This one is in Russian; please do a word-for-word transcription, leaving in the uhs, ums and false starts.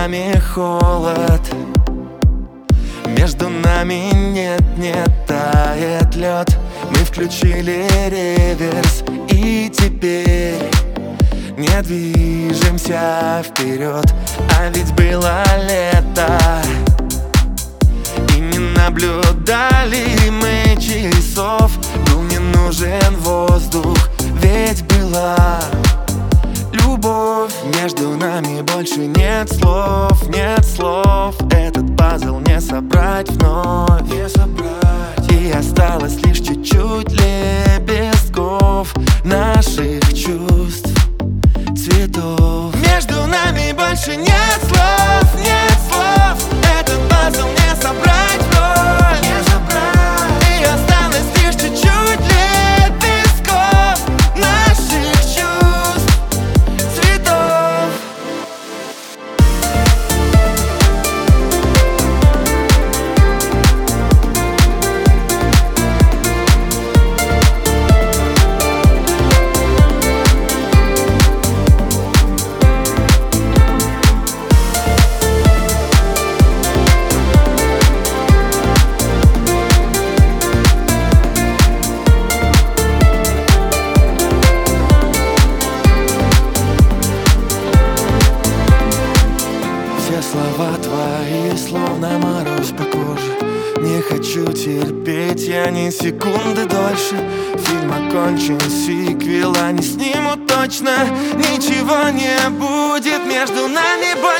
нами холод, между нами нет, не тает лед. Мы включили реверс и теперь не движемся вперед. А ведь было лето, и не наблюдали мы часов. Был не нужен воздух, ведь была любовь. Между нами больше нет слов, нет слов. Этот пазл не собрать вновь, не собрать. И осталось лишь чуть-чуть лепестков наших чувств, цветов. Между нами больше нет слов, нет слов. Этот пазл не собрать вновь, не собрать. И осталось лишь чуть-чуть лепестков наших чувств, цветов. Слова твои, словно мороз по коже. Не хочу терпеть я ни секунды дольше. Фильм окончен, сиквела не снимут точно. Ничего не будет между нами больше.